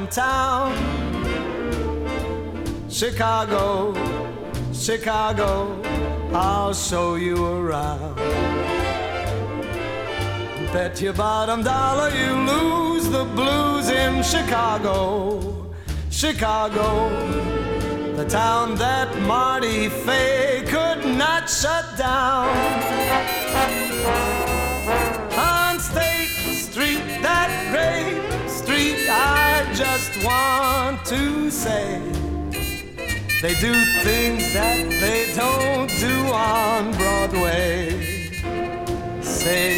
in town. Chicago, Chicago, I'll show you around. Bet your bottom dollar you lose the blues in Chicago. Chicago, the town that Marty Fay could not shut down. On State Street, that great street, I just want to say, they do things that they don't do on Broadway. Say